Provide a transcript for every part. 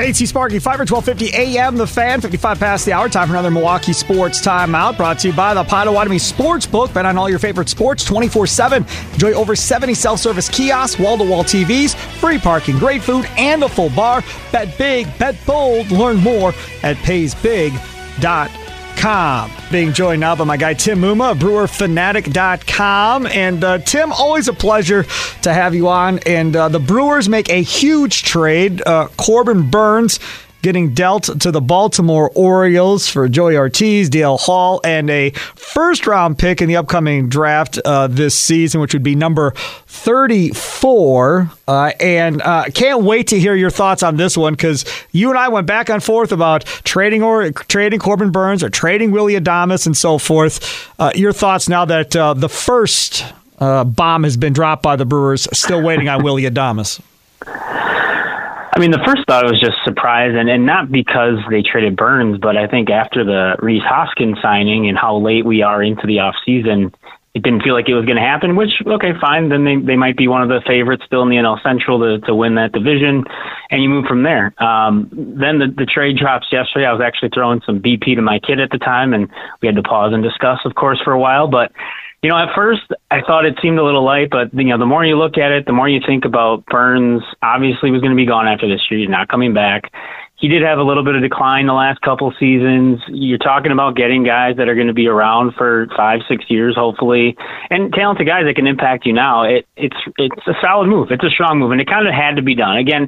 AC Sparky Fiber, 1250 AM, The Fan, 55 past the hour. Time for another Milwaukee Sports Timeout, brought to you by the Potawatomi Sportsbook. Bet on all your favorite sports 24/7. Enjoy over 70 self-service kiosks, wall-to-wall TVs, free parking, great food, and a full bar. Bet big, bet bold. Learn more at paysbig.com. Being joined now by my guy Tim Muma of BrewerFanatic.com. And Tim, always a pleasure to have you on. And the Brewers make a huge trade. Corbin Burnes getting dealt to the Baltimore Orioles for Joey Ortiz, DL Hall, and a first-round pick in the upcoming draft this season, which would be number 34. And can't wait to hear your thoughts on this one, because you and I went back and forth about trading Corbin Burnes or trading Willy Adames and so forth. Your thoughts now that the first bomb has been dropped by the Brewers, still waiting on Willy Adames. I mean, the first thought was just surprise, and not because they traded Burnes, but I think after the Rhys Hoskins signing and how late we are into the offseason, it didn't feel like it was going to happen, which, okay, fine. Then they might be one of the favorites still in the NL Central to win that division, and you move from there. Then the trade drops yesterday. I was actually throwing some BP to my kid at the time, and we had to pause and discuss, of course, for a while. But at first I thought it seemed a little light, but the more you look at it, the more you think about Burnes. Obviously was going to be gone after this year. He's not coming back. He did have a little bit of decline the last couple of seasons. You're talking about getting guys that are going to be around for 5-6 years, hopefully, and talented guys that can impact you now. It's a solid move. It's a strong move, and it kind of had to be done. Again,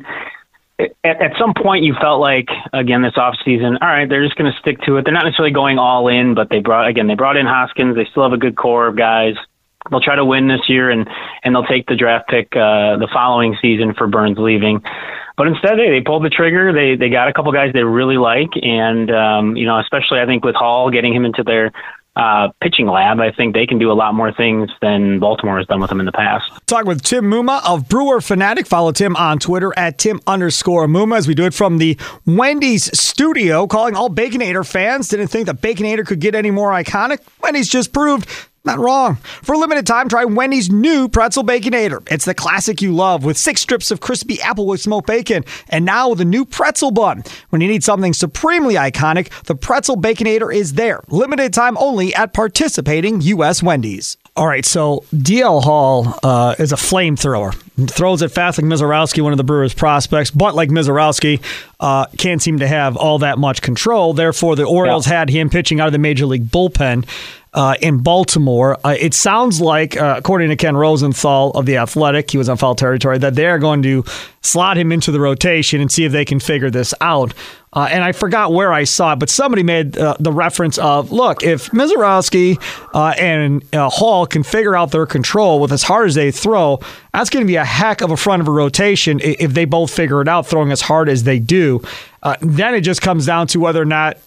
at some point you felt like, again, this offseason, all right, they're just going to stick to it. They're not necessarily going all in, but they brought in Hoskins. They still have a good core of guys. They'll try to win this year, and they'll take the draft pick the following season for Burnes leaving. But instead, they pulled the trigger. They got a couple guys they really like, and especially I think with Hall, getting him into their pitching lab, I think they can do a lot more things than Baltimore has done with them in the past. Talking with Tim Muma of Brewer Fanatic. Follow Tim on Twitter at Tim_Muma as we do it from the Wendy's studio. Calling all Baconator fans. Didn't think that Baconator could get any more iconic. Wendy's just proved not wrong. For a limited time, try Wendy's new Pretzel Baconator. It's the classic you love with 6 strips of crispy Applewood smoked bacon. And now with a new pretzel bun. When you need something supremely iconic, the Pretzel Baconator is there. Limited time only at participating U.S. Wendy's. All right, so DL Hall is a flamethrower. Throws it fast like Mizorowski, one of the Brewers' prospects, but like Mizorowski, can't seem to have all that much control. Therefore, the Orioles had him pitching out of the Major League bullpen in Baltimore. It sounds like, according to Ken Rosenthal of The Athletic, he was on foul territory, that they're going to slot him into the rotation and see if they can figure this out. And I forgot where I saw it, but somebody made the reference of, look, if Mizorowski and Hall can figure out their control with as hard as they throw, that's going to be a heck of a front of a rotation if they both figure it out, throwing as hard as they do. Then it just comes down to whether or not,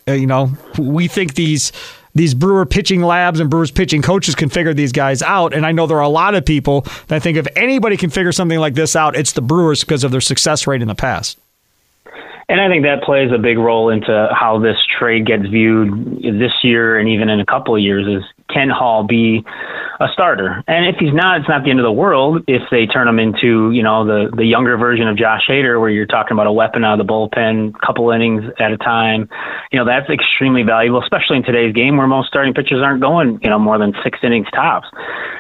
we think these Brewer pitching labs and Brewers pitching coaches can figure these guys out. And I know there are a lot of people that think if anybody can figure something like this out, it's the Brewers because of their success rate in the past. And I think that plays a big role into how this trade gets viewed this year and even in a couple of years is, can Hall be a starter? And if he's not, it's not the end of the world if they turn him into, the younger version of Josh Hader, where you're talking about a weapon out of the bullpen, couple innings at a time. That's extremely valuable, especially in today's game where most starting pitchers aren't going, more than 6 innings tops.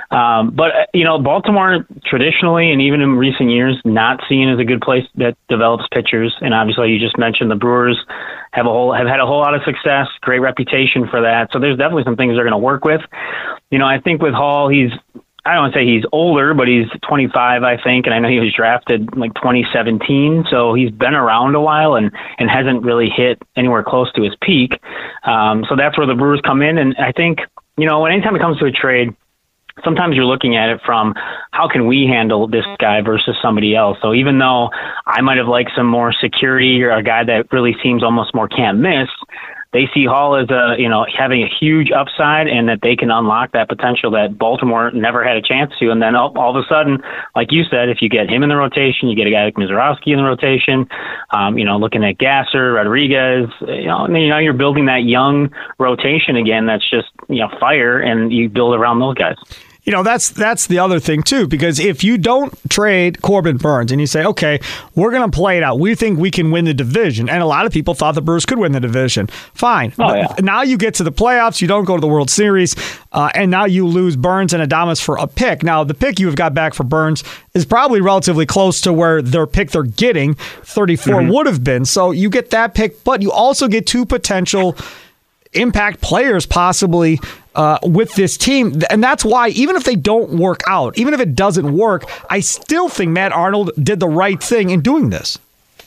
But Baltimore traditionally, and even in recent years, not seen as a good place that develops pitchers. And obviously you just mentioned the Brewers have had a whole lot of success, great reputation for that. So there's definitely some things they're going to work with. I think with Hall, I don't want to say he's older, but he's 25, I think. And I know he was drafted like 2017. So he's been around a while and hasn't really hit anywhere close to his peak. So that's where the Brewers come in. And I think, anytime it comes to a trade, sometimes you're looking at it from how can we handle this guy versus somebody else. So even though I might have liked some more security or a guy that really seems almost more can't miss, they see Hall as having a huge upside and that they can unlock that potential that Baltimore never had a chance to. And then all of a sudden, like you said, if you get him in the rotation, you get a guy like Mizorowski in the rotation, looking at Gasser, Rodriguez, you're building that young rotation again. That's just, fire, and you build around those guys. That's the other thing, too, because if you don't trade Corbin Burnes and you say, okay, we're going to play it out. We think we can win the division. And a lot of people thought the Brewers could win the division. Fine. Now you get to the playoffs. You don't go to the World Series. And now you lose Burnes and Adames for a pick. Now, the pick you have got back for Burnes is probably relatively close to where their pick they're getting, 34, would have been. So you get that pick, but you also get 2 potential impact players possibly with this team. And that's why, even if they don't work out, even if it doesn't work, I still think Matt Arnold did the right thing in doing this.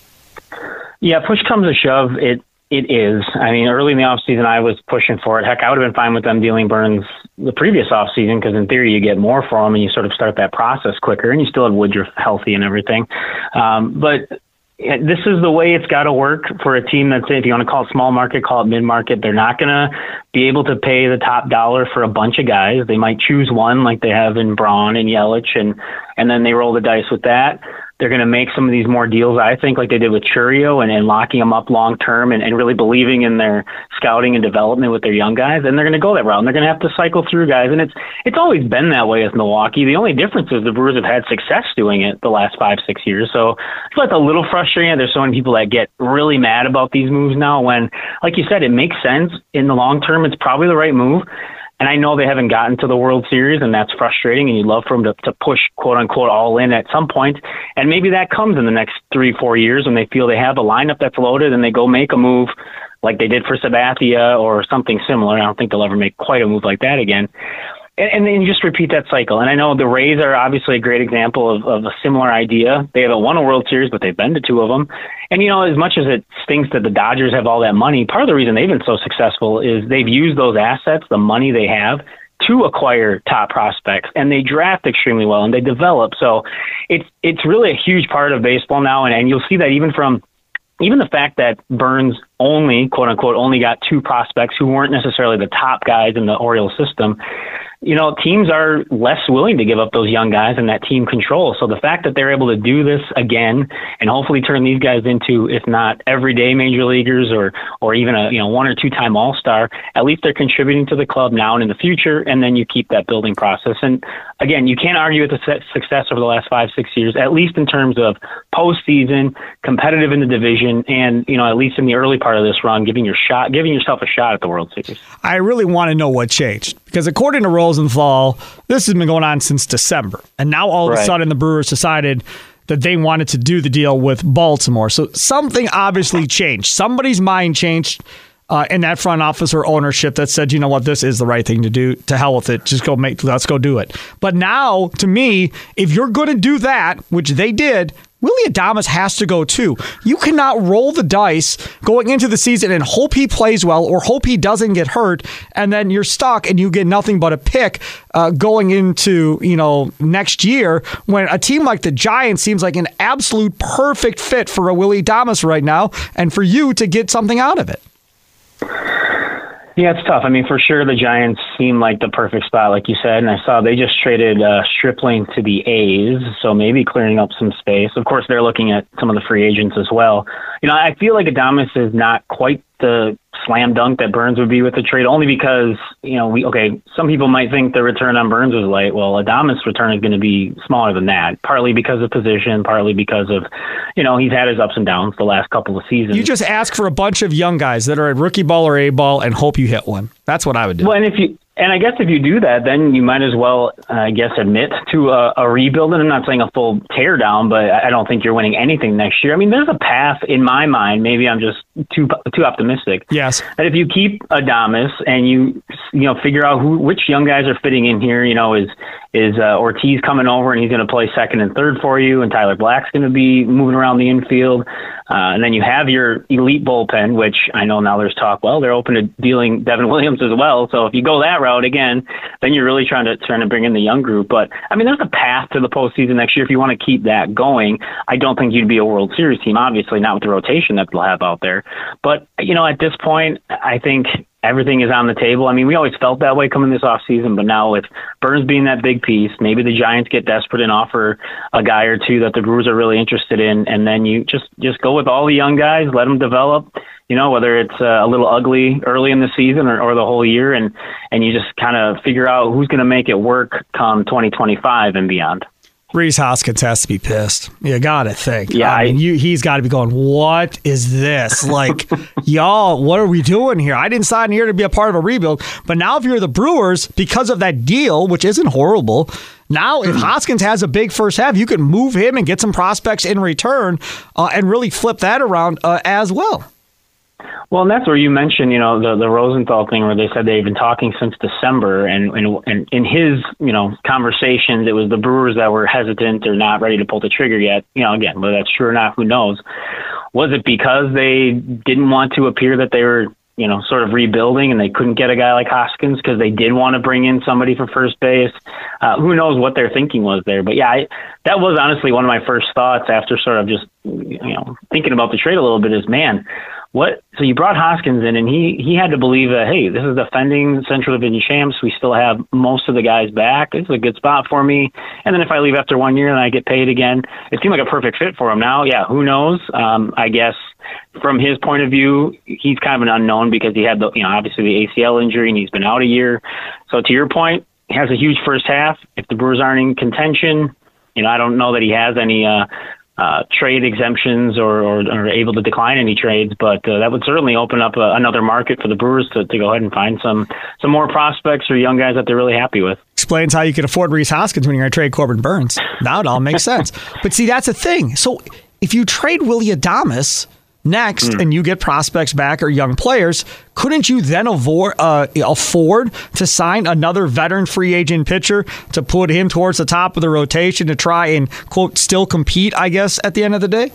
Yeah, push comes to shove, it is. I mean, early in the offseason, I was pushing for it. Heck, I would have been fine with them dealing Burnes the previous offseason because, in theory, you get more for him and you sort of start that process quicker, and you still have Woodruff healthy and everything. But this is the way it's got to work for a team that's, if you want to call it small market, call it mid-market. They're not going to be able to pay the top dollar for a bunch of guys. They might choose one like they have in Braun and Yelich, and then they roll the dice with that. They're going to make some of these more deals, I think, like they did with Chourio and locking them up long term and really believing in their scouting and development with their young guys. And they're going to go that route. And they're going to have to cycle through guys. And it's always been that way with Milwaukee. The only difference is the Brewers have had success doing it the last 5-6 years. So it's like a little frustrating. There's so many people that get really mad about these moves now when, like you said, it makes sense in the long term. It's probably the right move. And I know they haven't gotten to the World Series, and that's frustrating, and you'd love for them to push, quote-unquote, all in at some point. And maybe that comes in the next 3-4 years when they feel they have a lineup that's loaded and they go make a move like they did for Sabathia or something similar. I don't think they'll ever make quite a move like that again. And then you just repeat that cycle. And I know the Rays are obviously a great example of a similar idea. They haven't won a World Series, but they've been to 2 of them. And, as much as it stinks that the Dodgers have all that money, part of the reason they've been so successful is they've used those assets, the money they have, to acquire top prospects. And they draft extremely well, and they develop. So it's really a huge part of baseball now. And you'll see that even the fact that Burnes only, quote unquote, only got 2 prospects who weren't necessarily the top guys in the Orioles system, teams are less willing to give up those young guys and that team control. So the fact that they're able to do this again and hopefully turn these guys into, if not everyday major leaguers or even a 1 or 2 time All-Star, at least they're contributing to the club now and in the future. And then you keep that building process. And again, you can't argue with the success over the last 5-6 years, at least in terms of postseason, competitive in the division, and at least in the early part of this run, giving yourself a shot at the World Series. I really want to know what changed, because according to Rosenthal, this has been going on since December, and now all of a sudden the Brewers decided that they wanted to do the deal with Baltimore. So something obviously changed. Somebody's mind changed in that front office or ownership that said, you know what, this is the right thing to do. To hell with it. Let's go do it. But now, to me, if you're going to do that, which they did, Willy Adames has to go too. You cannot roll the dice going into the season and hope he plays well or hope he doesn't get hurt, and then you're stuck and you get nothing but a pick going into next year when a team like the Giants seems like an absolute perfect fit for a Willy Adames right now and for you to get something out of it. Yeah, it's tough. I mean, for sure, the Giants seem like the perfect spot, like you said. And I saw they just traded Stripling to the A's, so maybe clearing up some space. Of course, they're looking at some of the free agents as well. I feel like Adames is not quite the slam dunk that Burnes would be with the trade, only because, some people might think the return on Burnes was light. Well, Adames' return is going to be smaller than that, partly because of position, partly because of, he's had his ups and downs the last couple of seasons. You just ask for a bunch of young guys that are at rookie ball or A ball and hope you hit one. That's what I would do. Well, and I guess if you do that, then you might as well, admit to a rebuild. And I'm not saying a full tear down, but I don't think you're winning anything next year. I mean, there's a path in my mind. Maybe I'm just too optimistic. Yes. That if you keep Adames and you figure out which young guys are fitting in here, is Ortiz coming over and he's going to play second and third for you, and Tyler Black's going to be moving around the infield. And then you have your elite bullpen, which I know now there's talk, well, they're open to dealing Devin Williams as well. So if you go that route again, then you're really trying to bring in the young group. But I mean, there's a path to the postseason next year if you want to keep that going. I don't think you'd be a World Series team, obviously not with the rotation that they'll have out there. But, at this point, I think everything is on the table. I mean, we always felt that way coming this offseason, but now with Burns being that big piece, maybe the Giants get desperate and offer a guy or two that the Brewers are really interested in, and then you just go with all the young guys, let them develop, whether it's a little ugly early in the season or the whole year, and you just kind of figure out who's going to make it work come 2025 and beyond. Rhys Hoskins has to be pissed. You got to think. Yeah, I mean, he's got to be going, what is this? Like, y'all, what are we doing here? I didn't sign here to be a part of a rebuild. But now if you're the Brewers, because of that deal, which isn't horrible, now if Hoskins has a big first half, you can move him and get some prospects in return and really flip that around as well. Well, and that's where you mentioned, the Rosenthal thing where they said they've been talking since December, and in his, conversations, it was the Brewers that were hesitant or not ready to pull the trigger yet. Again, whether that's true or not, who knows? Was it because they didn't want to appear that they were, sort of rebuilding and they couldn't get a guy like Hoskins because they did want to bring in somebody for first base? Who knows what their thinking was there? But yeah, that was honestly one of my first thoughts after sort of just, thinking about the trade a little bit is, man, what? So you brought Hoskins in, and he had to believe that, hey, this is defending Central Division champs. We still have most of the guys back. This is a good spot for me. And then if I leave after 1 year and I get paid again, it seemed like a perfect fit for him. Now, yeah, who knows? I guess from his point of view, he's kind of an unknown because he had obviously the ACL injury and he's been out a year. So to your point, he has a huge first half. If the Brewers aren't in contention, I don't know that he has any trade exemptions or able to decline any trades, but that would certainly open up another market for the Brewers to go ahead and find some more prospects or young guys that they're really happy with. Explains how you can afford Rhys Hoskins when you're going to trade Corbin Burns. Now it all makes sense. But see, that's the thing. So if you trade Willy Adames next and you get prospects back or young players, couldn't you then afford to sign another veteran free agent pitcher to put him towards the top of the rotation to try and, quote, still compete, I guess, at the end of the day?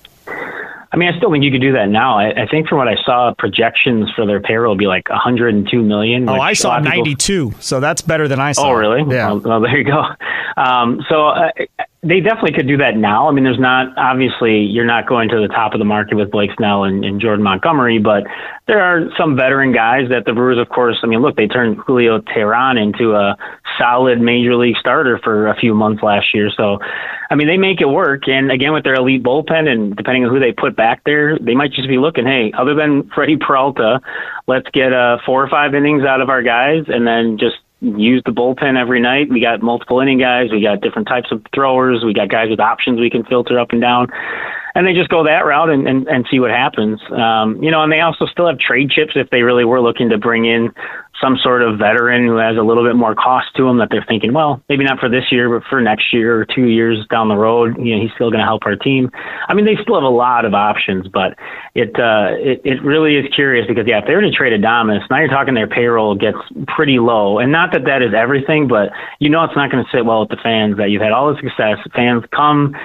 I mean, I still think you could do that now. I think from what I saw, projections for their payroll would be like $102 million. Oh, I saw 92, so that's better than I saw. Oh, really? Yeah. Well, there you go. They definitely could do that now. I mean, obviously, you're not going to the top of the market with Blake Snell and Jordan Montgomery, but there are some veteran guys that the Brewers, of course, I mean, look, they turned Julio Teheran into a solid major league starter for a few months last year. So, I mean, they make it work. And again, with their elite bullpen and depending on who they put back there, they might just be looking, hey, other than Freddie Peralta, let's get 4 or 5 innings out of our guys and then just use the bullpen every night. We got multiple inning guys. We got different types of throwers. We got guys with options we can filter up and down. And they just go that route and see what happens. And they also still have trade chips if they really were looking to bring in some sort of veteran who has a little bit more cost to him that they're thinking, well, maybe not for this year, but for next year or 2 years down the road, he's still going to help our team. I mean, they still have a lot of options, but it really is curious because, yeah, if they were to trade Adames, now you're talking their payroll gets pretty low. And not that is everything, but it's not going to sit well with the fans that you've had all the success. Fans come,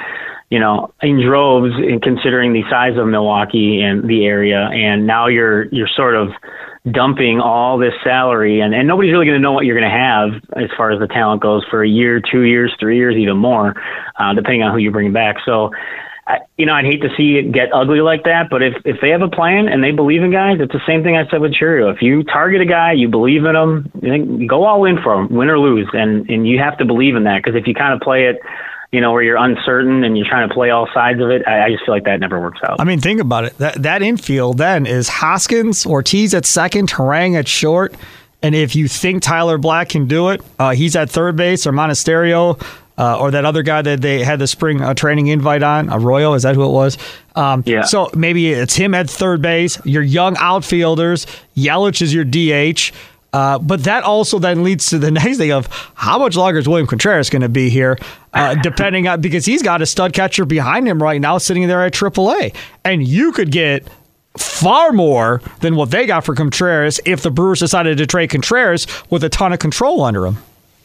in droves in considering the size of Milwaukee and the area. And now you're sort of dumping all this salary and nobody's really going to know what you're going to have as far as the talent goes for a year, 2 years, 3 years, even more, depending on who you bring back. So, I'd hate to see it get ugly like that, but if they have a plan and they believe in guys, it's the same thing I said with Chourio. If you target a guy, you believe in him, go all in for him, win or lose. And you have to believe in that because if you kind of play it, where you're uncertain and you're trying to play all sides of it, I just feel like that never works out. I mean, think about it. That infield then is Hoskins, Ortiz at second, Terang at short. And if you think Tyler Black can do it, he's at third base, or Monasterio, or that other guy that they had the spring training invite on, Arroyo, is that who it was? Yeah. So maybe it's him at third base, your young outfielders, Yelich is your DH. But that also then leads to the next thing of how much longer is William Contreras going to be here, depending on, because he's got a stud catcher behind him right now sitting there at AAA. And you could get far more than what they got for Contreras if the Brewers decided to trade Contreras with a ton of control under him.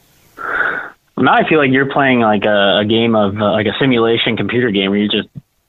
Well, now I feel like you're playing like a game of like a simulation computer game where you're just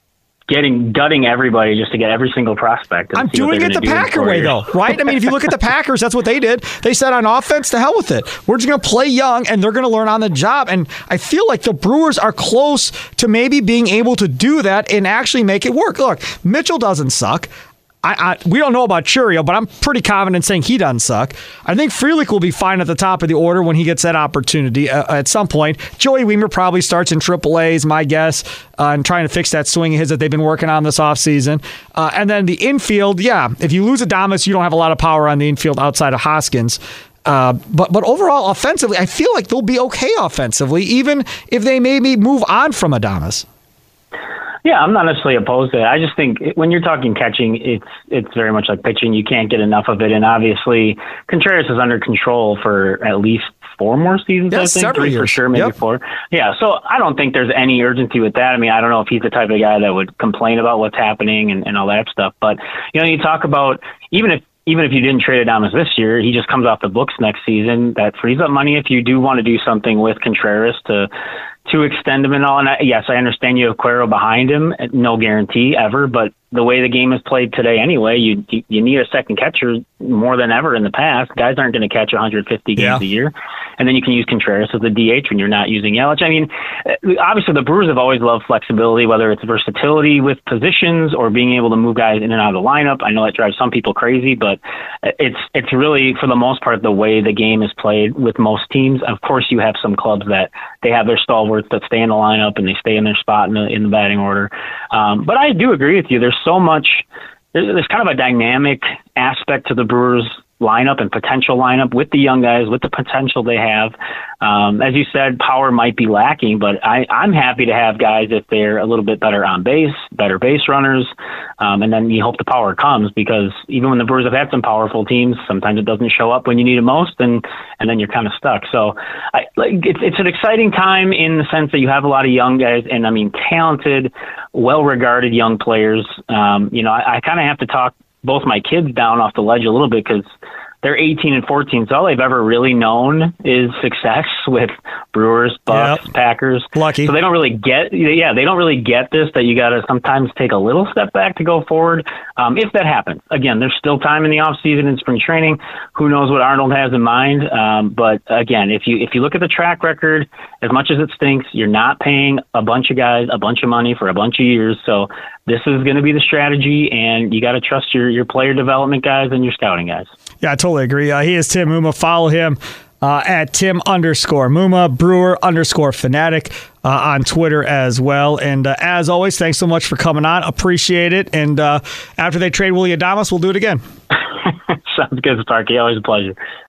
gutting everybody just to get every single prospect. I'm doing it the Packer way, though, right? I mean, if you look at the Packers, that's what they did. They said on offense, to hell with it. We're just going to play young, and they're going to learn on the job. And I feel like the Brewers are close to maybe being able to do that and actually make it work. Look, Mitchell doesn't suck. We don't know about Chourio, but I'm pretty confident saying he doesn't suck. I think Frelick will be fine at the top of the order when he gets that opportunity at some point. Joey Wiemer probably starts in AAA is my guess, and trying to fix that swing of his that they've been working on this offseason. And then the infield, if you lose Adames, you don't have a lot of power on the infield outside of Hoskins. But overall, offensively, I feel like they'll be okay offensively, even if they maybe move on from Adames. Yeah, I'm not necessarily opposed to it. I just think when you're talking catching, it's very much like pitching. You can't get enough of it. And obviously, Contreras is under control for at least 4 more seasons, I think. 3 for sure, maybe 4. Yeah, so I don't think there's any urgency with that. I mean, I don't know if he's the type of guy that would complain about what's happening and all that stuff. But, you talk about even if you didn't trade Adames this year, he just comes off the books next season. That frees up money if you do want to do something with Contreras to extend him and all. And yes, I understand you have Cuero behind him. No guarantee ever, but the way the game is played today anyway, you need a second catcher more than ever in the past. Guys aren't going to catch 150 games a year. And then you can use Contreras as the DH when you're not using Yelich. I mean, obviously the Brewers have always loved flexibility, whether it's versatility with positions or being able to move guys in and out of the lineup. I know that drives some people crazy, but it's really, for the most part, the way the game is played with most teams. Of course, you have some clubs that they have their stalwarts that stay in the lineup and they stay in their spot in the batting order. But I do agree with you. There's kind of a dynamic aspect to the Brewers lineup and potential lineup with the young guys, with the potential they have. As you said, power might be lacking, but I'm happy to have guys if they're a little bit better on base, better base runners, and then you hope the power comes, because even when the Brewers have had some powerful teams, sometimes it doesn't show up when you need it most, and then you're kind of stuck. So it's an exciting time in the sense that you have a lot of young guys, and I mean talented, well-regarded young players. I kind of have to talk both my kids down off the ledge a little bit because they're 18 and 14, so all they've ever really known is success with Brewers, Bucks, Packers. Lucky. So they don't really get this, that you got to sometimes take a little step back to go forward. If that happens, again, there's still time in the off season and spring training. Who knows what Arnold has in mind? But again, if you look at the track record, as much as it stinks, you're not paying a bunch of guys a bunch of money for a bunch of years. So this is going to be the strategy, and you got to trust your player development guys and your scouting guys. Yeah, I totally agree. He is Tim Muma. Follow him at Tim_Muma, Brewer_fanatic on Twitter as well. And as always, thanks so much for coming on. Appreciate it. And after they trade Willy Adames, we'll do it again. Sounds good, Starkey. Always a pleasure.